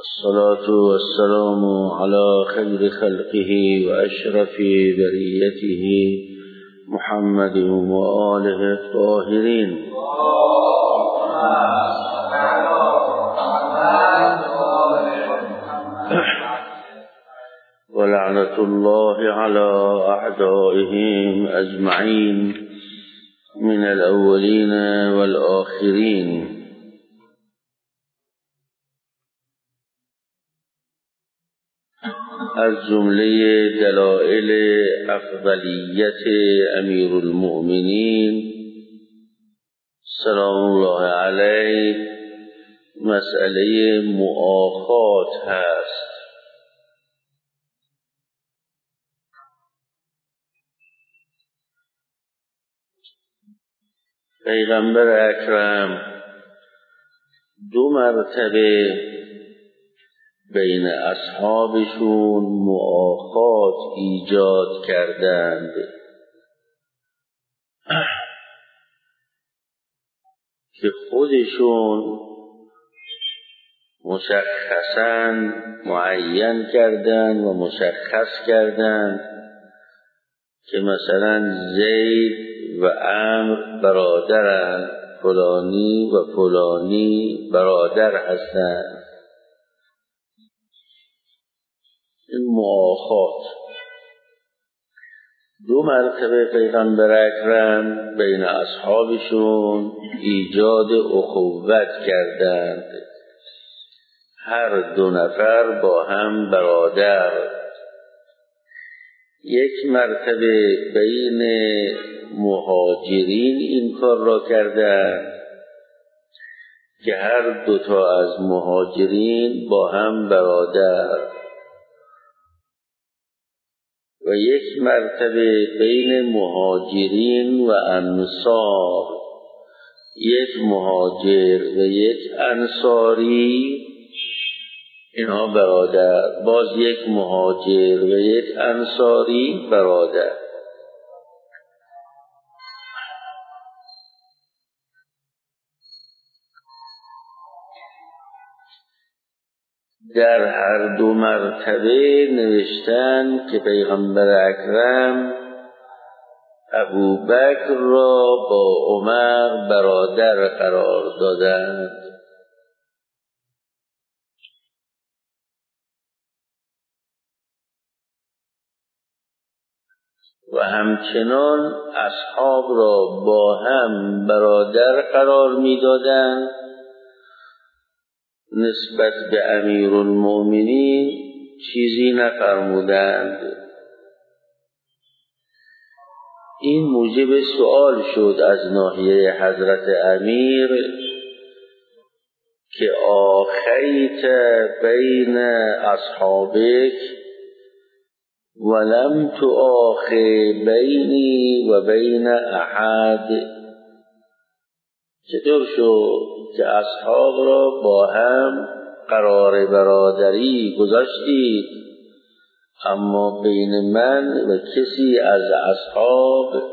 الصلاة والسلام على خير خلقه وأشرف بريته محمد وآله الطاهرين ولعنة الله على أعدائهم أجمعين من الأولين والآخرين. از جمله دلائل افضلیت امیر المؤمنین سلام الله علیه مسئله مؤاخات هست. پیغمبر اکرم 2 مرتبه بین اصحابشون مؤاخات ایجاد کردند که خودشون مشخصاً معین کردند و مشخص کردند که مثلا زید و عمرو برادرند، فلانی و فلانی برادر هستند. این مؤاخات 2 مرتبه پیغمبر اکرم بین اصحابشون ایجاد اخوت کردند، هر 2 نفر با هم برادر. 1 مرتبه بین مهاجرین این کار را کردند که هر 2 تا از مهاجرین با هم برادر، و 1 مرتبه بین مهاجرین و انصار، 1 مهاجر و 1 انصاری، اینها برادر، باز 1 مهاجر و 1 انصاری برادر. در هر 2 مرتبه نوشتن که پیغمبر اکرم ابوبکر را با عمر برادر قرار دادند و همچنان اصحاب را با هم برادر قرار می‌دادند. نسبت به امیرالمؤمنین چیزی نفرمودند. این موجب سؤال شد از ناحیه حضرت امیر که آخیت بین اصحابک ولم تؤاخی بینی و بین احد. چطور شد که اصحاب را با هم قرار برادری گذاشتید اما بین من و کسی از اصحاب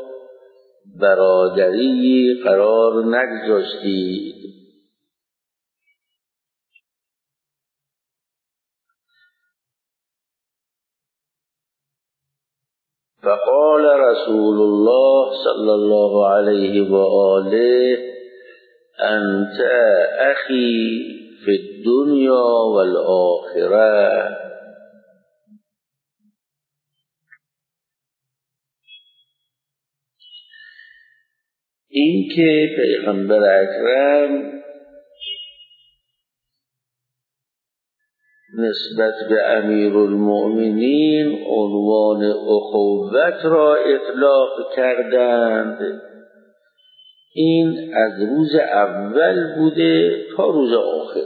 برادری قرار نگذاشتید؟ فقال رسول الله صلی الله علیه و آله انت اخی فی الدنیا والآخرة. این که پیغمبر اکرم نسبت به امیرالمؤمنین عنوان اخوت را اطلاق کردند، این از روز اول بوده تا روز آخر،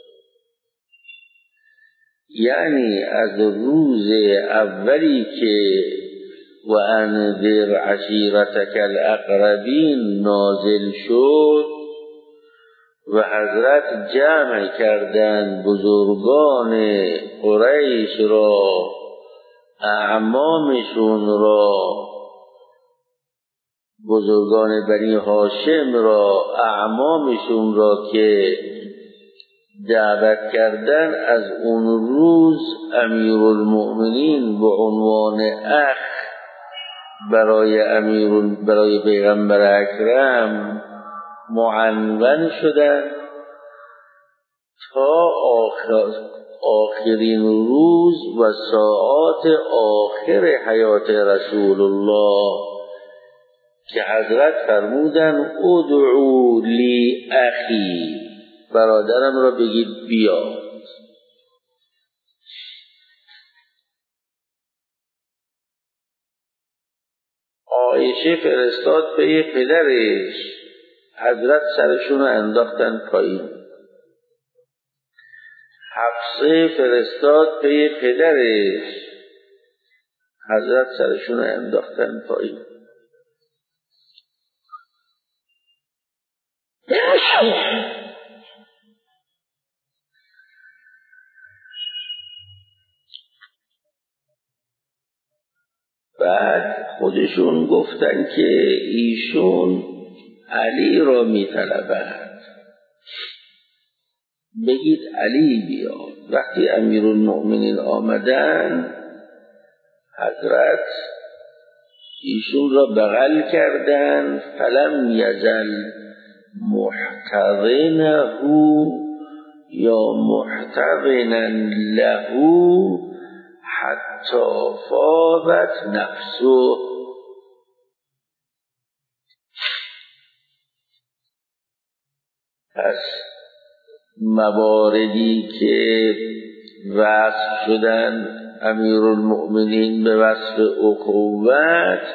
یعنی از روز اولی که و انذر عشیرتک الاقربین نازل شد و حضرت جمع کردند بزرگان قریش را، اعمامشون را، بزرگان بنی هاشم را، اعمامشون را که دعوت کردن از اون روز امیرالمؤمنین به عنوان اخ برای پیغمبر اکرم معنون شدن تا آخرین روز و ساعات آخر حیات رسول الله که حضرت فرمودن ادعو لی اخی، برادرم را بگید بیاد. عایشه فرستاد به پدرش، حضرت سرشون رو انداختن پایین. حفصه فرستاد به پدرش، حضرت سرشون رو انداختن پایین. بعد خودشون گفتن که ایشون علی را می‌طلبند، بگید علی بیاد. وقتی امیرالمؤمنین آمدن، حضرت ایشون را بغل کردند. فلم یزل محتضنه یا محتضنا له حتی فاضت نفسه. پس مواردی که وصف شدن امیرالمؤمنین به وصف اخوت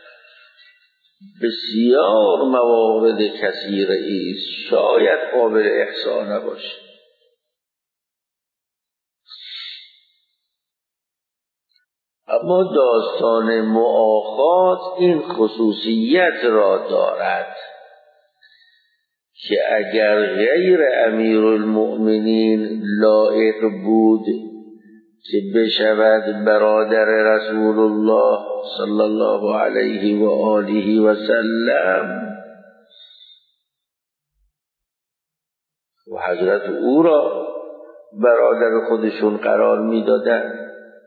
بسیار موارد کثیره است، شاید قابل احصا نباشه. اما داستان مؤاخات این خصوصیت را دارد که اگر غیر امیرالمؤمنین لایق بود که بشود برادر رسول الله صلی الله علیه و آله و سلم و حضرت او را برادر خودشون قرار میدادند،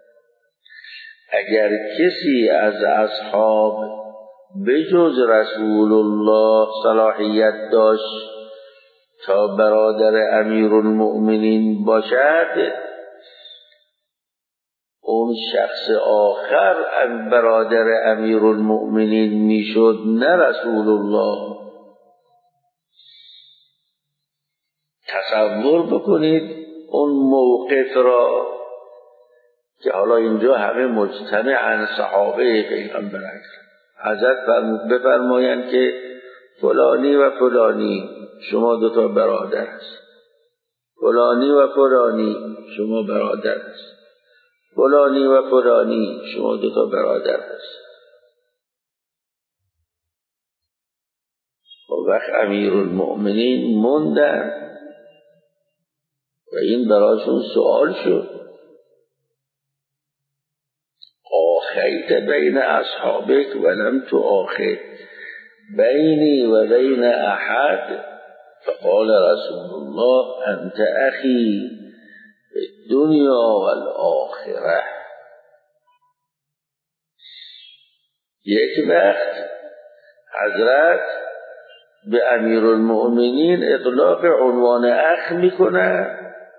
اگر کسی از اصحاب بجز رسول الله صلاحیت داشت تا برادر امیرالمؤمنین باشد، اون شخص آخر برادر امیرالمؤمنین میشد، نه رسول الله. تصور بکنید اون موقف را که حالا اینجا همه مجتمعاً صحابه پیغمبر اکرم. حضرت بفرمایند که فلانی و فلانی شما دوتا برادر است، فلانی و فلانی شما برادر است، فلانی و فلانی شما دوتا برادر است. و وقت امیرالمؤمنین موندن و این براشون سوال شد، آخیت بین اصحابک ولم تؤاخی بینی و بین احد، فقال رسول الله انت اخی الدنیا والآخره. یک وقت حضرت به امیرالمؤمنین اطلاق عنوان اخ میکنه،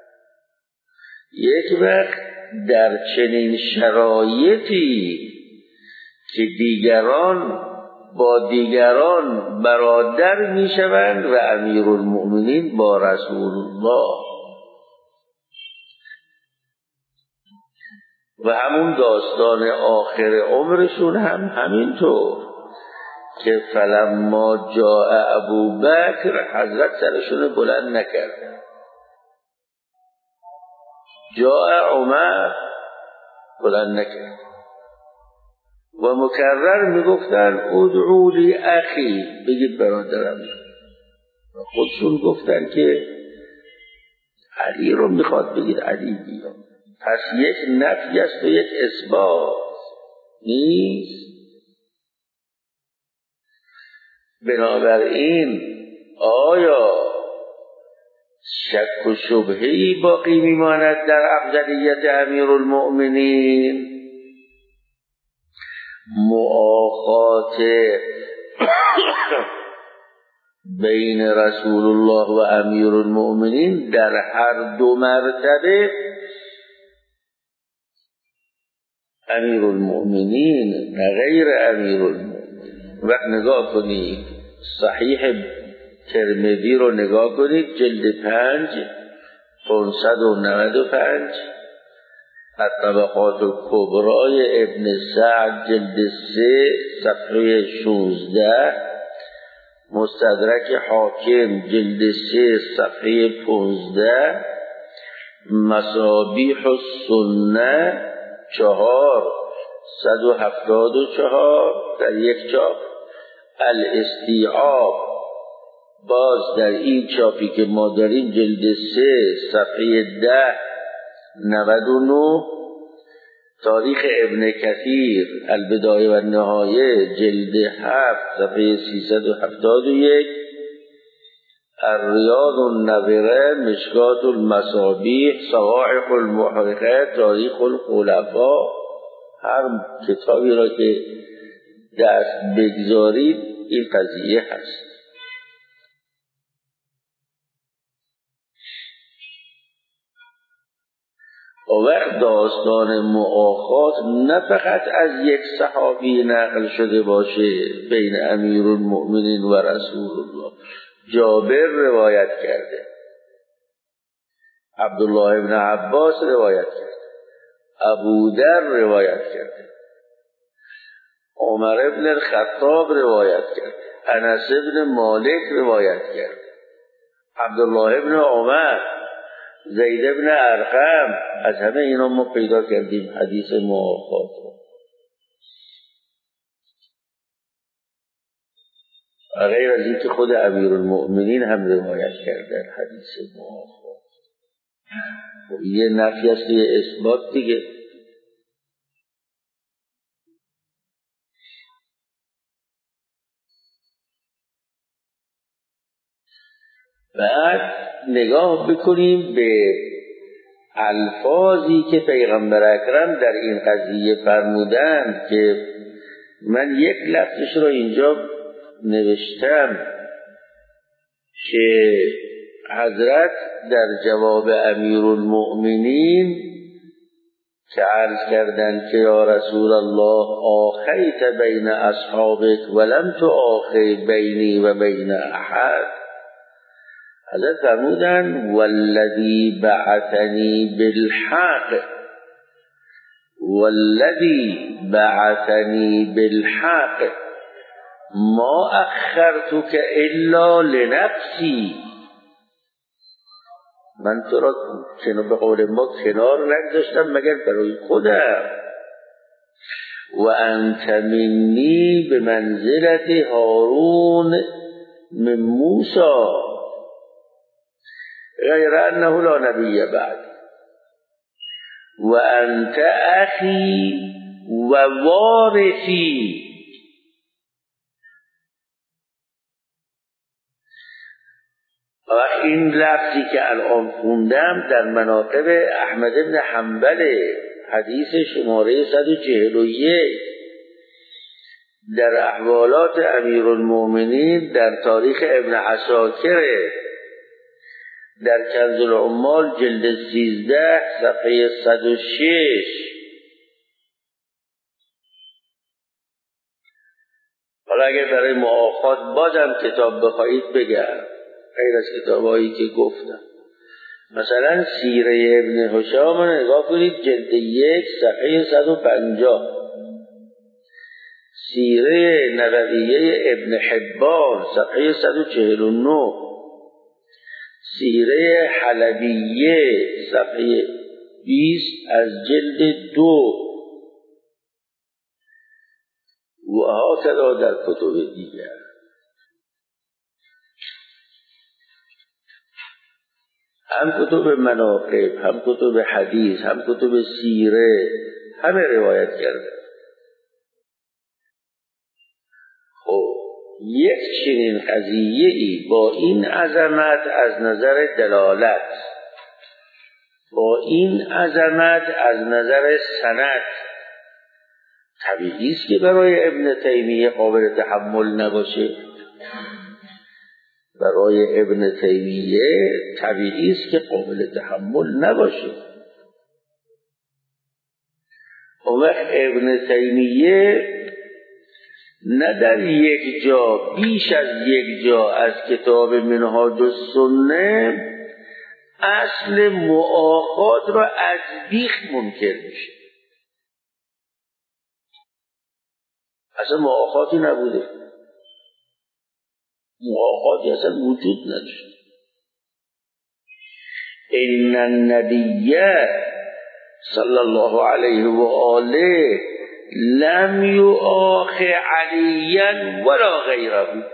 یک وقت در چنین شرایطی که دیگران با دیگران برادر میشوند و امیرالمؤمنین با رسول الله. و همون داستان آخر عمرشون هم همینطور که فلما جاء ابوبکر، حضرت سرشون بلند نکرد، جاء عمر بلند نکرد و مکرر میگفتن ادعو لی اخی، بگید برادرم. و خودشون گفتن که علی رو میخواد، بگید علی بیاد. پس یک نفی است و یک اثبات نیست. بنابراین آیا شک و شبهه‌ای باقی میماند در افضلیت امیرالمؤمنین. مؤاخات بین رسول الله و امیرالمؤمنین در هر دو مرتبه امیرالمؤمنین و غیر امیرالمؤمنین. وقت نگاه کنید صحیح ترمذی رو نگاه کنید، جلد 5 595، الطبقات الکبرای ابن سعد جلد 3 صفحه 16، مستدرک حاکم جلد 3 صفحه 15، مصابیح السنه 4 174 در یک چاپ، الاستیعاب باز در این چاپی که ما داریم جلد 3 صفحه 1099، تاریخ ابن کثیر البدایه و النهایه جلد 7 صفحه 371، الریاض النوره مشکات المصابیح صواعق المحرقه تاریخ الخلفاء. هر کتابی را که دست بگذارید این قضیه هست. و داستان مؤاخات نه فقط از یک صحابی نقل شده باشه بین امیرالمؤمنین و رسول الله. جابر روایت کرده، عبدالله ابن عباس روایت کرده، ابودر روایت کرده، عمر ابن الخطاب روایت کرده، انس ابن مالک روایت کرده، عبدالله ابن عمر، زید ابن ارقم. از همه اینا ما پیدا کردیم حدیث مؤاخات. غیر از این که خود امیرالمؤمنین هم روایت کردن حدیث مؤاخات. یه نفی است که یه اثبات دیگه. بعد نگاه بکنیم به الفاظی که پیغمبر اکرم در این قضیه فرمودند که من یک لفظش رو اینجا نوشتم که حضرت در جواب امیرالمؤمنین که عرض کردند که یا رسول الله آخیت بین اصحابک ولم تآخی بینی و بین احد، حضرت فرمودند والذی بعثنی بالحق، والذی بعثنی بالحق ما اخرتک الا لنفسی، من تو را به قول ما کنار نگذاشتم مگر برای خودم. و انت منی به منزلت هارون من موسی غیر انه لا نبی بعد، و انت اخی و وارثی. و این لفظی که الان خوندم در مناقب احمد بن حنبل، حدیث شماره 141، در احوالات امیرالمؤمنین در تاریخ ابن عساکر، در کنز العمال جلد 13 صفحه 106. حالا اگر برای مؤاخات بازم کتاب بخواهید بگم غیر از کتابایی که گفتم، مثلا سیره ابن هشام رو نگاه کنید جلد 1 صفحه 150، سیره نبویه ابن حبان صفحه 149، سیره حلبیه صفحه 20 از جلد 2 و هاکذا در کتب دیگر. هم کتب مناقب، هم کتب حدیث، هم کتب سیره، همه روایت کرده. خب یک چنین قضیه‌ای با این عظمت از نظر دلالت، با این عظمت از نظر سند، طبیعی است که برای ابن تیمیه قابل تحمل نباشه. برای ابن تیمیه طبیعی است که قابل تحمل نباشه. اون وقت ابن تیمیه نه در یک جا، بیش از یک جا از کتاب منهاج السنه اصل مؤاخات را از بیخ منکر میشه. اصلا مؤاخاتی نبوده، مؤاخاتی اصلا وجود نداشت. ان النبی صلی الله علیه و آله لم یؤاخ علیا ولا غیره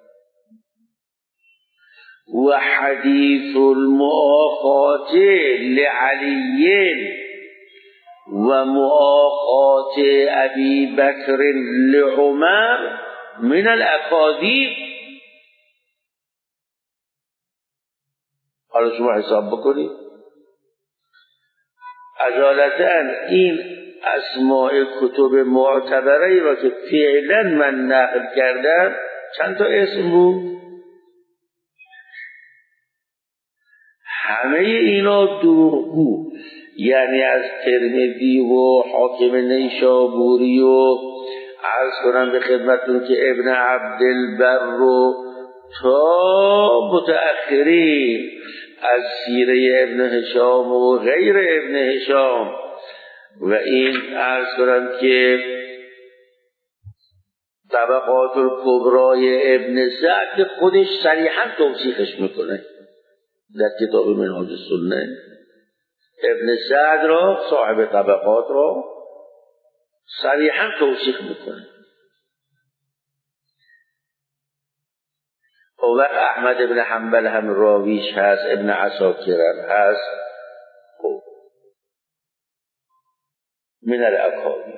و حدیث المؤاخات لعلی و مؤاخات ابی بکر لعمر من الاکاذیب. حالا شما حساب بکنید اجالتا این اسماء کتب معتبره را که فعلا من نقل کردم چند تا اسم بود؟ همه اینا دروغگو، یعنی از ترمذی و حاکم نیشابوری و عرض کنم به خدمتون که ابن عبدالبر رو تا متأخرین از سیره ابن هشام و غیر ابن هشام و این عرض کنم که طبقات الکبرای ابن سعد خودش صریحا توصیفش میکنه در کتاب منهاج السنه. ابن سعد را صاحب طبقات را صریحا توصیف میکنه. و احمد ابن حنبل هم راویش هست، ابن عساکر هم هست. من الاکاذیب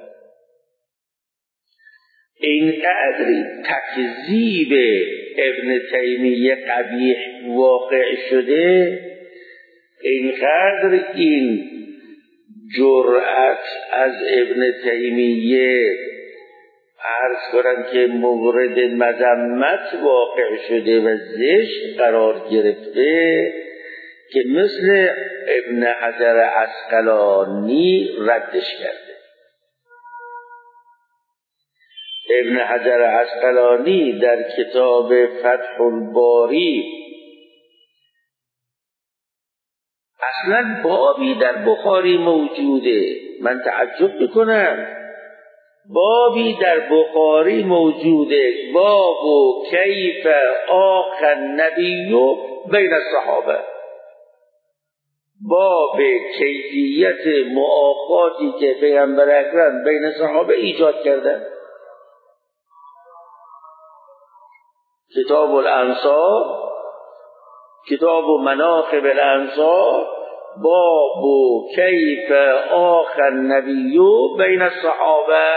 اینقدر تکذیب ابن تیمیه قبیح واقع شده، اینقدر این جرأت از ابن تیمیه عرض کنم که مورد مذمت واقع شده و زشت قرار گرفته که مثل ابن حجر عسقلانی ردش کرده. ابن حجر عسقلانی در کتاب فتح الباری اصلا بابی در بخاری موجوده، من تعجب میکنم، بابی در بخاری موجوده، باب و کیف آخ النبی بین الصحابه، باب کیفیت مؤاخاتی که پیغمبر اکرم بین صحابه ایجاد کردن. کتاب الانصار، کتاب مناقب الانصار، باب و کیف آخ النبی بین الصحابه.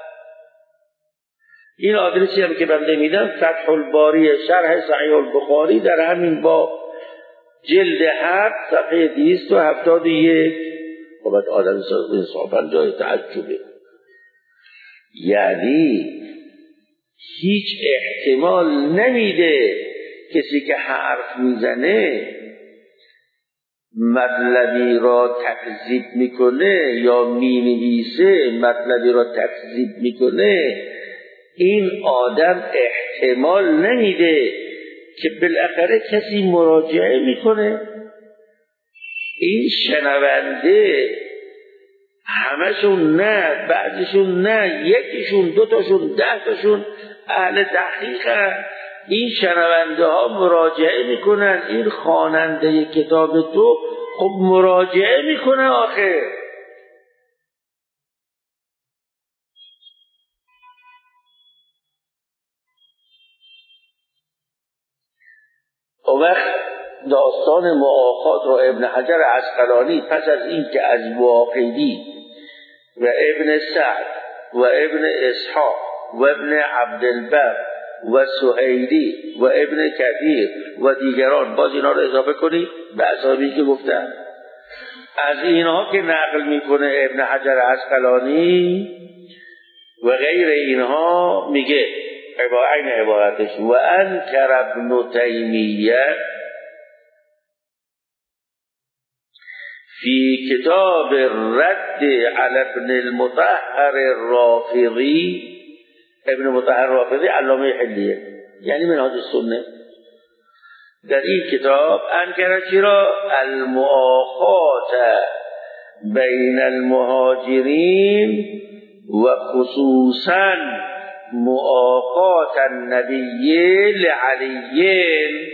این آدرسی هم که بنده میدم فتح الباری شرح صحیح البخاری در همین باب جلد 7 صفحه 271. خب آدم انصافا جای تعجبه، یعنی هیچ احتمال نمیده کسی که حرف میزنه مطلبی را تکذیب میکنه یا مینویسه مطلبی را تکذیب میکنه، این آدم احتمال نمیده که بالاخره کسی مراجعه میکنه. این شنونده همشون نه، بعضیشون نه، یکیشون، دوتاشون، 10 تاشون اهل تحقیقن. این شنونده ها مراجعه میکنن، این خواننده کتاب تو خب مراجعه میکنه آخر. اون وقت داستان مؤاخات را ابن حجر عسقلانی پس از این که از واقدی و ابن سعد و ابن اسحاق و ابن عبدالبر و سهیلی و ابن کثیر و دیگران، باز اینا رو اضافه کنید به اسامی که گفتن. از اینها که نقل میکنه ابن حجر عسقلانی و غیر اینها میگه عین عبارتش و انکر ابن تیمیه فی کتاب الرد علی ابن المطهر الرافضی. ابن مطهر رافضی علامه حلیه، یعنی منهاج السنه. در این کتاب انکر چرا المؤاخات بین المهاجرین و خصوصا مؤاخات النبی لعلی.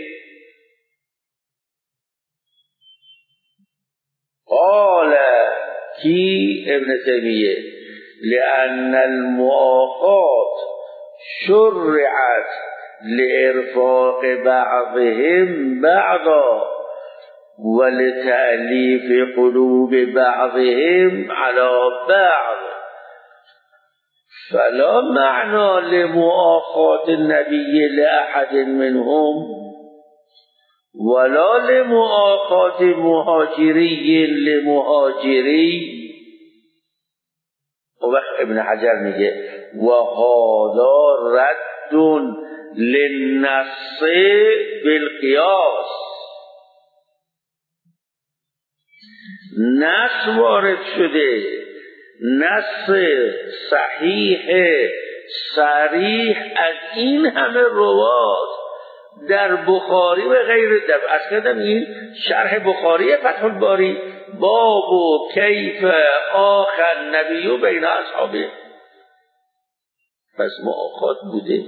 قال کی ابن تیمیه لأن المؤاخات شرعت لإرفاق بعضهم بعضا ولتألیف قلوب بعضهم على بعض، فلا معنى لمؤاخات النبي لأحد منهم ولا لمؤاخات مهاجری لمهاجری. و وقت ابن حجر میگه و هذا رد للنص بالقیاس. نص وارد شده، نص صحیح صریح از این همه روات در بخاری و غیر در اصلا این شرح بخاری فتح الباری باب و کیف آخر نبی بین اصحابه. پس مؤاخات بوده.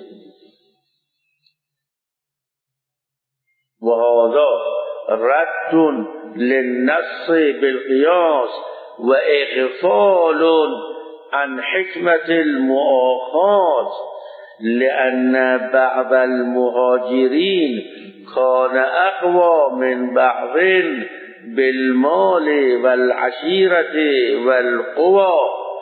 و هذا رد للنص بالقیاس و اغفال عن حکمت المؤاخات لأن بعض المهاجرين كان أقوى من بعض بالمال والعشيرة والقوى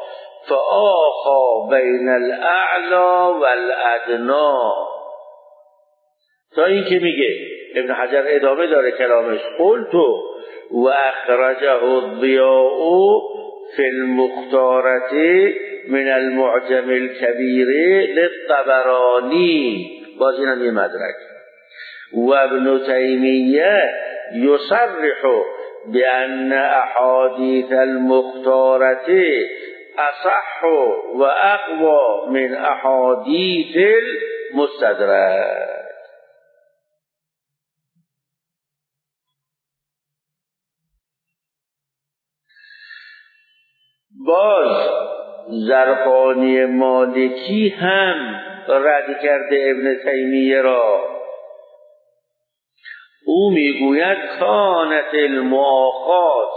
فآخى بين الأعلى والأدنى. تا این که میگه ابن حجر ادامه داره کلامش. قلت و اخرجه الضیاء فی المختارة من المعجم الكبير للطبراني. باز اینم یه مدرک. و ابن تیمیه یصرح بأن احادیث المختارة اصح و اقوى من احادیث المستدرک. باز زرقانی مالکی هم رد کرده ابن تیمیه را. او میگوید کانت المؤاخات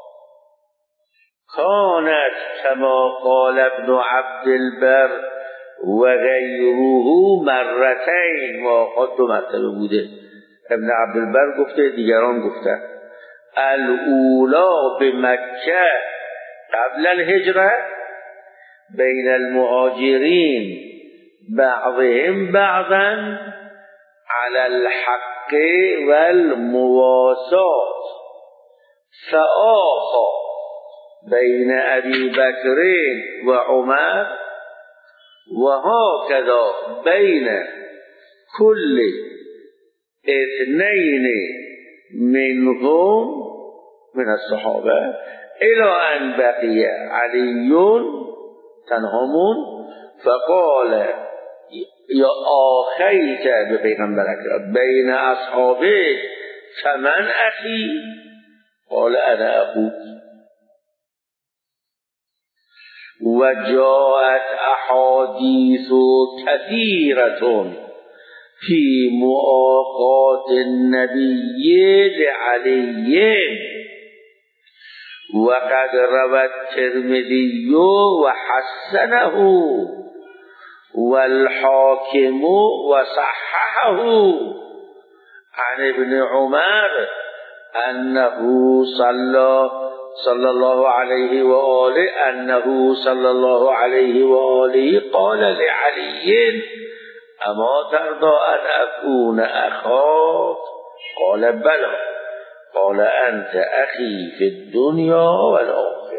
کانت کما قال ابن عبد البر و غیره مرتین. مؤاخات دو مرتبه بوده. ابن عبد البر گفته، دیگران گفتن. الاولا به مکه قبل الهجره بین المهاجرین بعضهم بعضا على الحق والمواسات فآخى بین ابی بکر و عمر و هكذا بین كل اثنين منهم من الصحابه الى ان بقي علی تنهمون فقال یا آخیت به پیغمبر اکرم بین اصحابه فمن اخی قال انا اخوک. و جاءت احادیث کثیرة فی مؤاخات النبی لعلی وقد روى الترمذي وحسنه والحاكم وصححه عن ابن عمر أنه صلى الله عليه وآله قال لعلي اما ترضى ان اكون اخاک قال بلی قال انت اخی فی الدنیا والآخرة.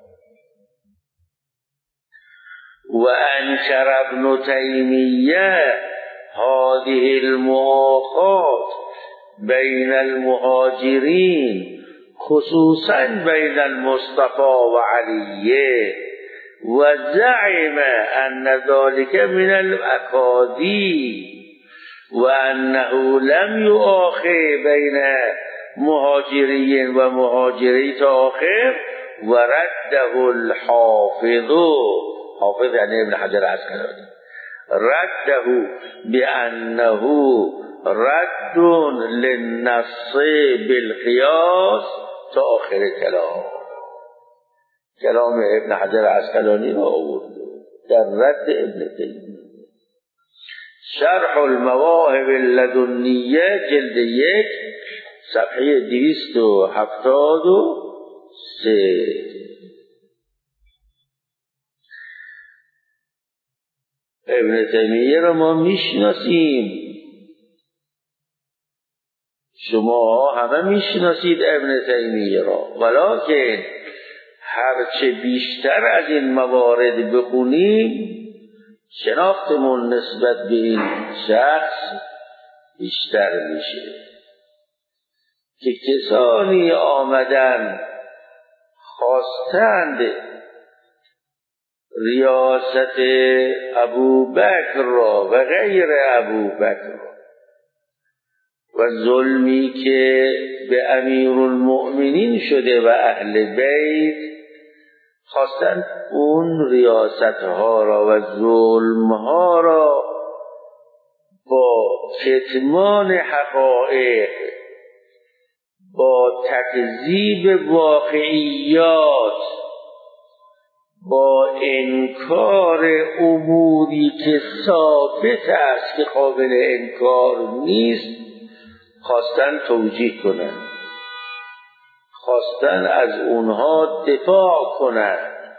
وأنكر ابن تيمية هذه المؤاخاة بين المهاجرين خصوصا بين المصطفى وعلي، وزعم أن ذلك من الأكاذيب، وأنه لم يؤاخي بين مهاجرين ومهاجري تآخر، ورده الحافظ، حافظ یعنی ابن حجر عسقلانی، رده بأنه رد للنص بالقیاس تا آخر کلام ابن حجر عسقلانی را آورد در رد ابن تیمیه. شرح المواهب اللدنیه جلد 1 صفحه 273. ابن تیمیه را ما میشناسیم، شما همه میشناسید ابن تیمیه را، ولکن هرچه بیشتر از این موارد بخونیم شناختمون نسبت به این شخص بیشتر میشه که کسانی آمدن خواستند ریاست ابوبکر را و غیر ابوبکر را و ظلمی که به امیرالمؤمنین شده و اهل بیت، خواستند اون ریاستها را و ظلمها را با کتمان حقایق، با تکذیب واقعیات، با انکار اموری که ثابت است که قابل انکار نیست، خواستن توجیه کنند، خواستن از اونها دفاع کنند،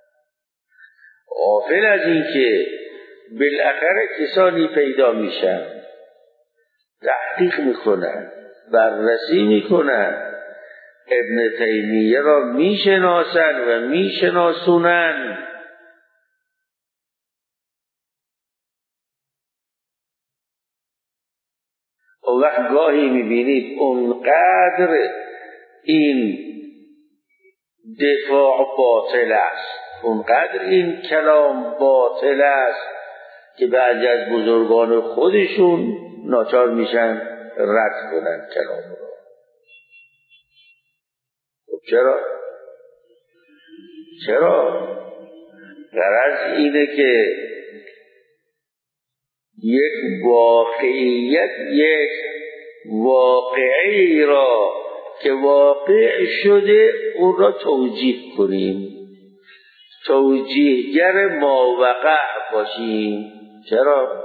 غافل از این که بالاخره کسانی پیدا میشن تحقیق میکنن، بررسی میکنن، ابن تیمیه را میشناسن و میشناسونن، و وقت گاهی میبینید اونقدر این دفاع باطل است، اونقدر این کلام باطل است که بعضی از بزرگان خودشون ناچار میشن رد کنن کلام را. چرا؟ غرض اینه که یک واقعیت، یک واقعی را که واقع شده اون را توجیه کنیم، توجیهگر ماوقع باشیم. چرا؟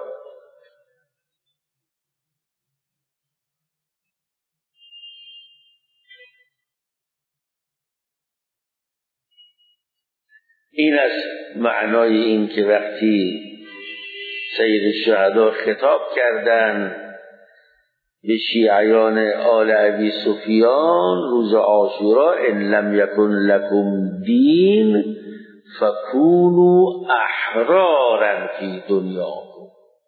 این است معنای این که وقتی سید الشهدا خطاب کردن به شیعیان آل ابی سفیان روز عاشورا، ان لم یکن لکم دین فکونوا احرارا فی دنیاکم،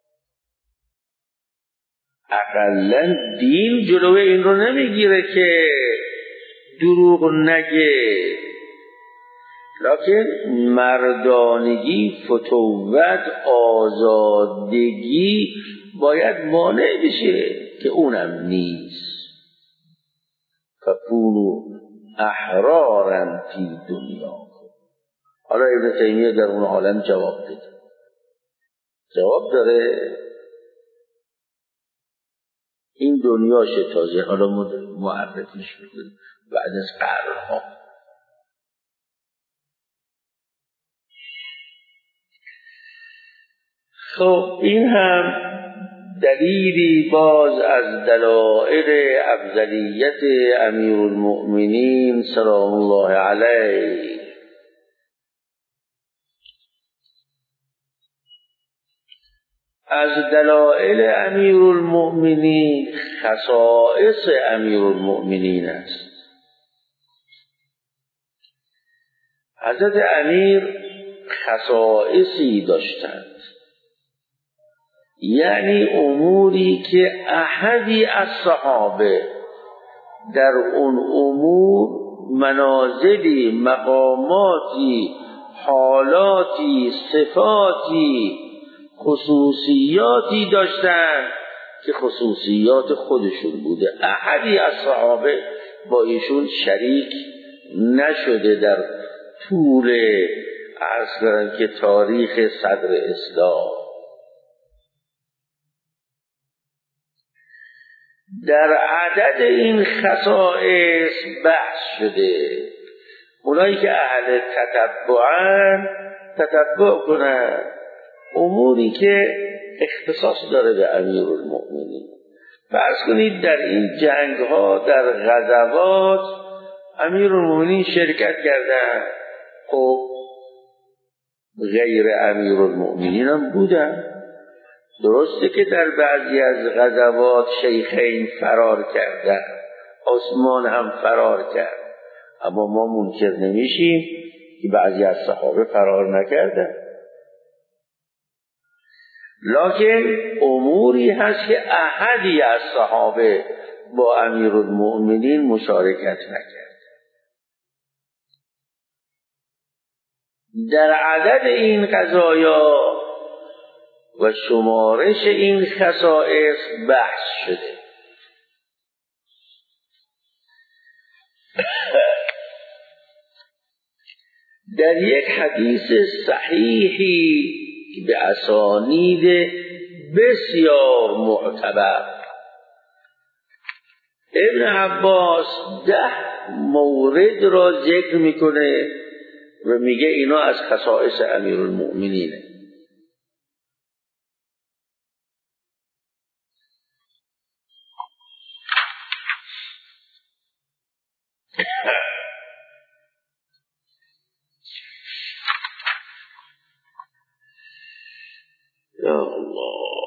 اقلا دین جلوه این رو نمیگیره که دروغ نگه، لکن مردانگی، فتوت، آزادگی باید مانع بشه که اونم نیست. فکونوا احرارا فی دنیاکم. حالا ابن تیمیه در اون عالم جواب بده، جواب داره. این دنیاشه، تازه حالا معرفیش میکنیم بعد از قرنها. خب این هم دلیلی باز از دلائل افضلیت امیرالمؤمنین سلام الله علیه. از دلائل امیرالمؤمنین خصائص امیرالمؤمنین است. حضرت امیر خصائصی داشتند، یعنی اموری که احدی از صحابه در اون امور منازلی، مقاماتی، حالاتی، صفاتی، خصوصیاتی داشتند که خصوصیات خودشون بوده. احدی از صحابه با ایشون شریک نشده در طول عرض کنم که تاریخ صدر اسلام. در عدد این خصائص بحث شده. اونایی که اهل تتبعن تتبع کنن اموری که اختصاص داره به امیرالمؤمنین. فرض کنید در این جنگ ها، در غزوات امیرالمؤمنین شرکت کردن، خب غیر امیرالمؤمنین هم بودن. درسته که در بعضی از غزوات شیخین فرار کردن، عثمان هم فرار کرد، اما ما منکر نمیشیم که بعضی از صحابه فرار نکردن. لکن اموری هست که احدی از صحابه با امیرالمؤمنین مشارکت نکرد. در عدد این قضایا و شمارش این خصائص بحث شده. در یک حدیث صحیحی به اسانید بسیار معتبر ابن عباس 10 مورد را ذکر میکنه و میگه اینا از خصائص امیرالمؤمنینه. یا الله.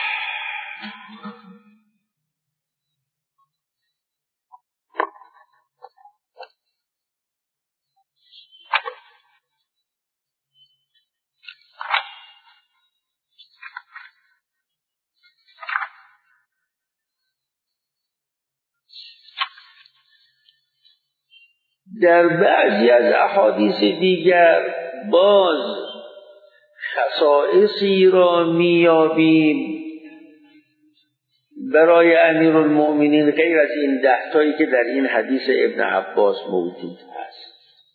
در بعضی از احادیث دیگر باز خصائصی را میابیم برای امیرالمؤمنین غیر از این 10 تایی که در این حدیث ابن عباس موجود است.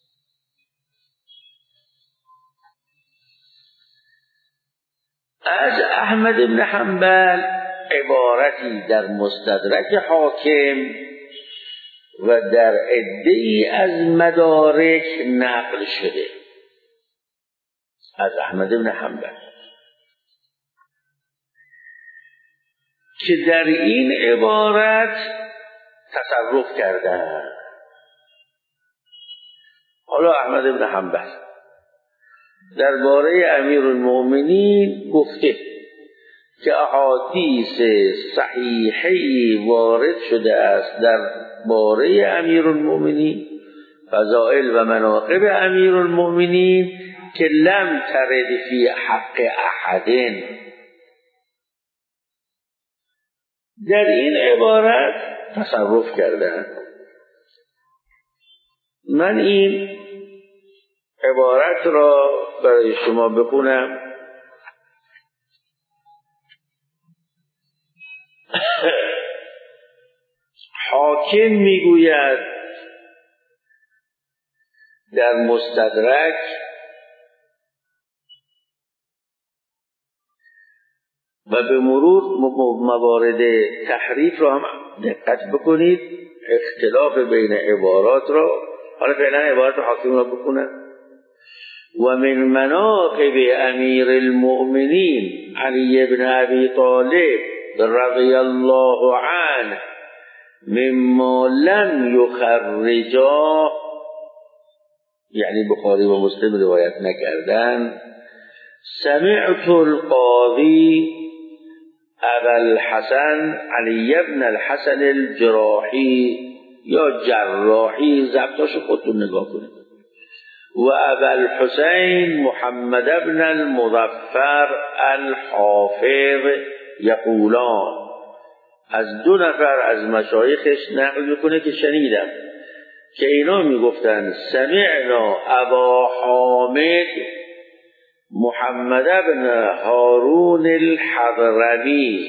از احمد بن حنبل عبارتی در مستدرک حاکم و در عده‌ای از مدارک نقل شده از احمد بن حنبل که در این عبارت تصرف کردن. حالا احمد بن حنبل درباره امیرالمؤمنین گفته که احادیث صحیحی وارد شده است در باره امیرالمؤمنین، فضائل و مناقب امیرالمؤمنین که لم ترد فی حق احد. در این عبارت تصرف کردن. من این عبارت را برای شما بخونم. حاکم میگوید در مستدرک و به مرور موارد تحریف را هم دقت بکنید، اختلاف بین عبارات را. حالا فعلا عبارت حاکم را بکنم. و من مناقب امیر المؤمنین علی بن ابی طالب رضی الله عنه مما لم یخرجا، یعنی بخاری و مسلم روایت نکردن، سمعت القاضی ابوالحسن علی بن الحسن الجراحی یا جراحی، ضبطاشو خودتون نگاه کنید. و ابوالحسین محمد بن المظفر الحافظ یقولان، از 2 نفر از مشایخش نقل میکنه که شنیدم که اینا میگفتن سمعنا ابا حامد محمد بن هارون الحضرمی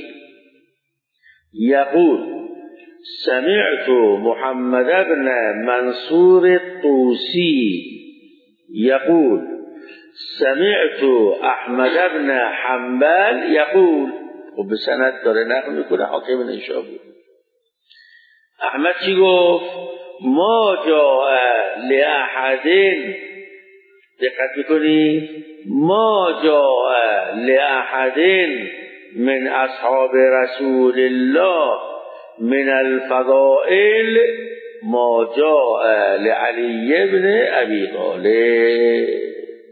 یقول سمعت محمد بن منصور الطوسی یقول سمعت احمد بن حنبل یقول. و به سند داره نقل میکنه حاکم نیشابوری. احمد چی گفت؟ ما جاء لأحد، دقت میکنی، ما جاء لأحد من اصحاب رسول الله من الفضائل ما جاء لعلی بن ابی طالب.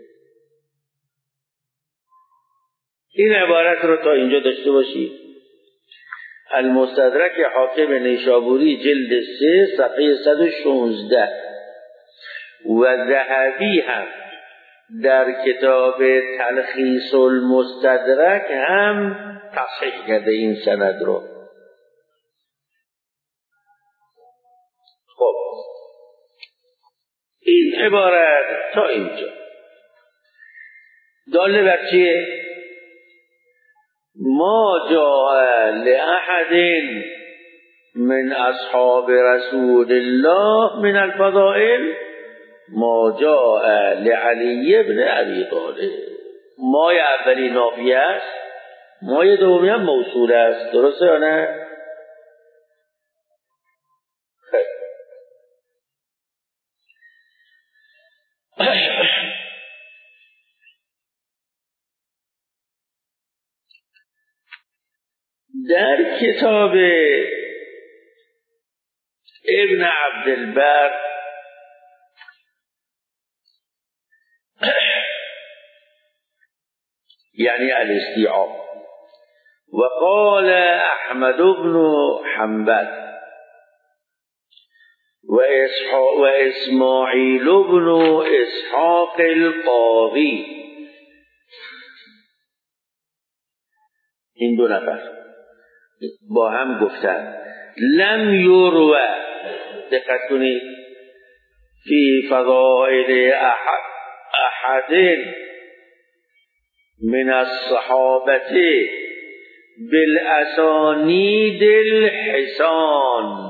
این عبارت رو تا اینجا داشته باشید. المستدرک حاکم نیشابوری جلد 3 صفحه 116 و ذهبی هم در کتاب تلخیص المستدرک هم تصحیح کرده این سند رو. خب این عبارت تا اینجا داله بر چیه؟ ما جاء لأحد من اصحاب رسول الله من الفضائل ما جاء لعلی بن ابی طالب. مای اولی نافیه است، مای دومی هم موصول است. درسته یا نه؟ در کتاب ابن عبدالبر یعنی الاستیعاب، وقال احمد بن حنبل و اسماعیل بن اسحاق القاضی، این 2 نفر با هم گفتن لم یروى، دقت کنید، فی فضائل احد من الصحابه بالاسانید الحسان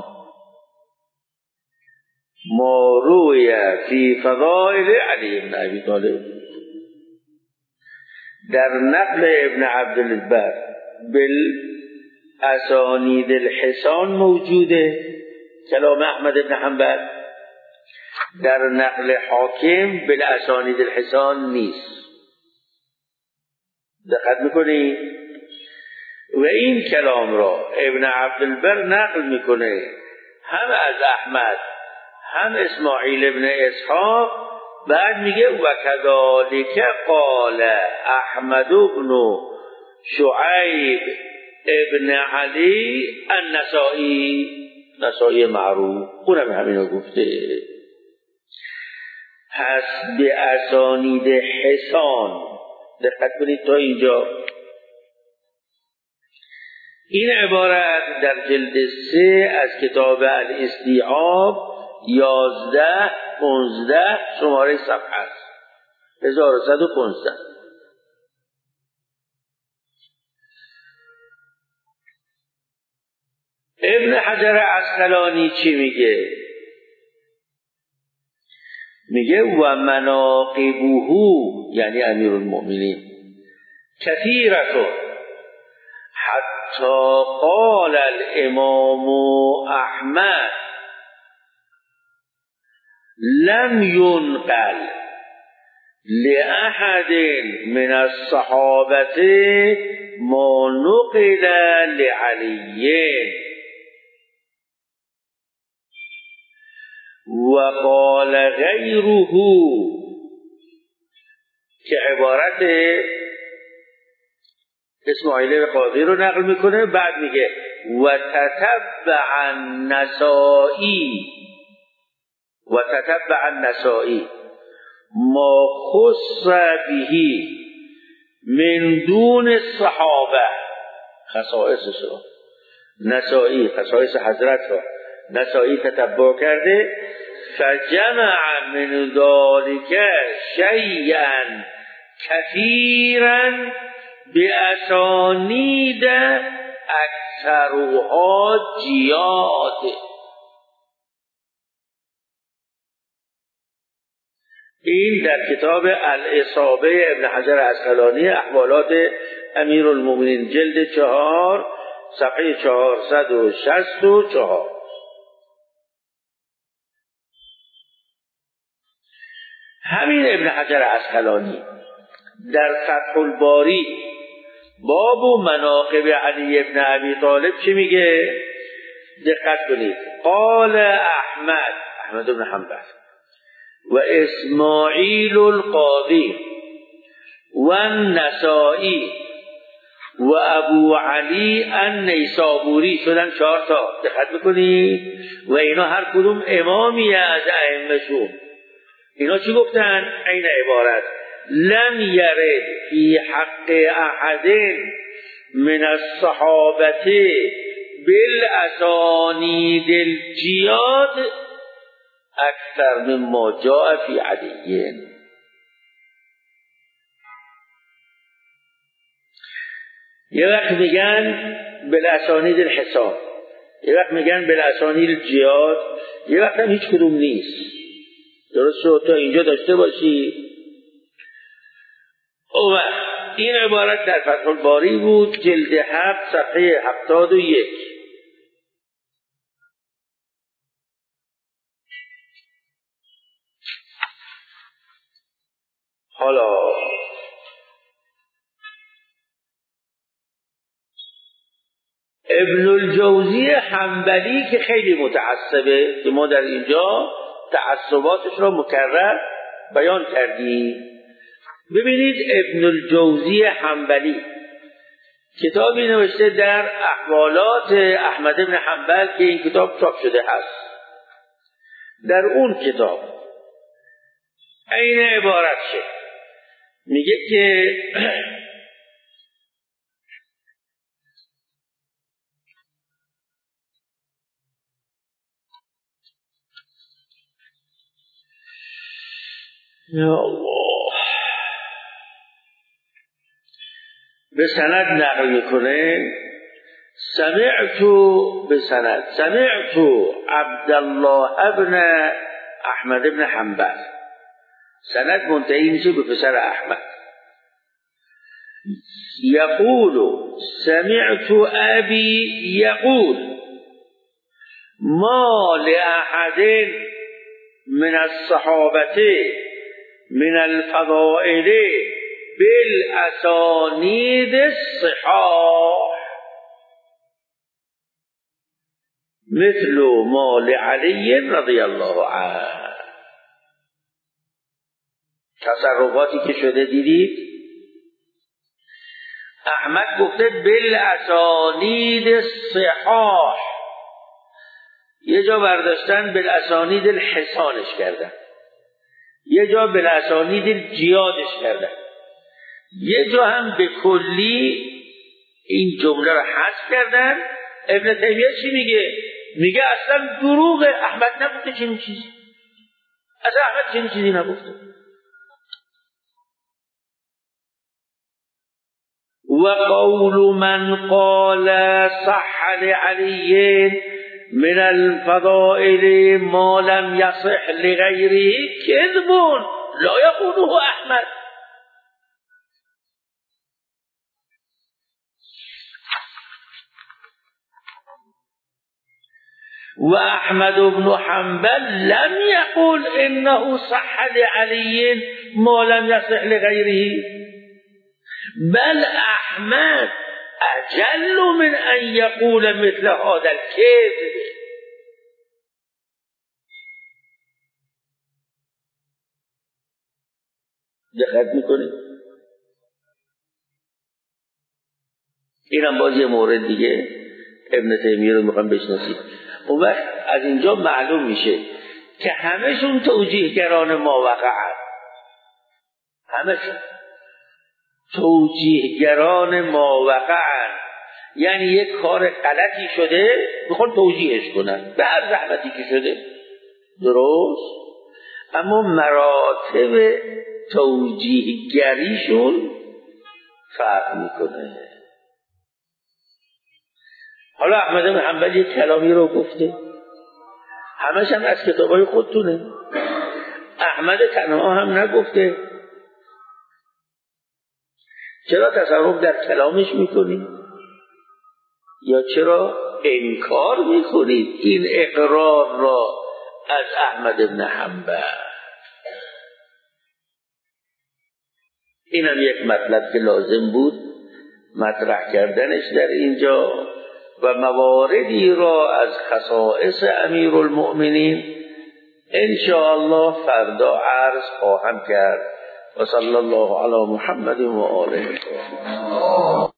ما روی فی فضائل علی بن ابی طالب. در نقل ابن عبدالبر بالاسانید الحسان موجوده، کلام احمد بن حنبل. در نقل حاکم بالاسانید الحسان نیست. دقت میکنی؟ و این کلام را ابن عبدالبر نقل میکنه هم از احمد هم اسماعیل ابن اسحاق. بعد میگه و کذالک قال احمد بن شعیب ابن علی النسائی، نسائی معروف، اونم همینو گفته. پس به اسانید حسان، دقت کنید تا اینجا. این عبارت در جلد 3 از کتاب الاستیعاب 11-15 شماره صفحه است 1115. ابن حجر عسقلانی چی میگه؟ میگه و مناقبه، یعنی امیرالمؤمنین، کثیرة حتی قال الامام احمد لم ينقل لأحد من الصحابة ما نقل لعلي وقال غیره، که عبارت اسماعیل قاضی رو نقل میکنه. بعد میگه و تتبع النسائی ما خص به من دون الصحابه، خصائصش رو نسائی، خصائص حضرت رو نسائی تتبع کرده. فجمع من ذلك شیئا کثیرا باسانید اکثرها جیاد. این در کتاب الاصابه ابن حجر عسقلانی احوالات امیرالمومنین جلد 4 صفحه 464. همین ابن حجر عسقلانی در فتح الباری باب مناقب علی ابن ابی طالب چی میگه؟ دقت کنید. قال احمد بن حنبل و اسماعیل القاضی و النسائی و ابو علی النیسابوری، شدن 4 تا. دقت بکنید. و اینا هر کدوم امامی از ائمه‌شون. اینا چی گفتن؟ این عبارت لم یرد فی حق احد من الصحابه بالاسانید الجیاد اکثر مما جاء فی علیین. یه وقت میگن بالاسانید الحسان، یه وقت میگن بالاسانید الجیاد، یه وقت هم هیچ کدوم نیست. درست شد؟ تا اینجا داشته باشی. و این عبارت در فتح الباری بود جلد 7 صفحه 71. حالا ابن الجوزی حنبلی که خیلی متعصبه، که ما در اینجا تعصباتش را مکرر بیان کردیم. ببینید ابن الجوزی حنبلی کتابی نوشته در احوالات احمد بن حنبل که این کتاب چاپ شده هست. در اون کتاب این عبارت شه میگه که یا الله به سند نقل میکنه. سمعت عبدالله ابن احمد بن حنبل، سند منتهی میشه به پسر احمد، یقول سمعت ابی یقول ما لأحد من الصحابه من الفضائل بالاسانید الصحاح مثل ما لعلی رضی الله عنه. تصرفاتی که شده دیدید. احمد گفته بالاسانید الصحاح، یه جا برداشتن بالاسانید الحسانش کردن، یه جا بالاسانید الجیادش کردن، یه جا هم به کلی این جمله رو حذف کردن. ابن تیمیه چی میگه؟ میگه اصلا دروغ، احمد نگفته چنین چیزی، اصلا احمد چنین چیزی نگفته. و قول من قال صح لعلی من الفضائل ما لم يصح لغيره كذب لا يقوله احمد. و احمد بن حنبل لم يقل انه صح لعلي ما لم يصح لغيره بل احمد اجل من ان يقول مثل هذا الكذب. دقت میکنید؟ اینم باز یه مورد دیگه ابن تیمیه رو میخوام بشناسید. اون وقت از اینجا معلوم میشه که همشون توجیهگران ماوقعن، همشون توجیهگران ماوقعن، یعنی یک کار غلطی شده میخوان توجیهش کنن به هر زحمتی که شده، درست؟ اما مراتب توجیهگریشون فرق میکنه. حالا احمد بن حنبل یک کلامی رو گفته، همش هم از کتابای خودتونه. احمد تنها هم نگفته. چرا تصرف در کلامش میکنید؟ یا چرا انکار میکنید این اقرار را از احمد بن حنبل؟ اینم یک مطلب که لازم بود مطرح کردنش در اینجا و مواردی را از خصائص امیرالمؤمنین انشاءالله فردا عرض خواهم کرد. و صلی الله علی محمد و آله.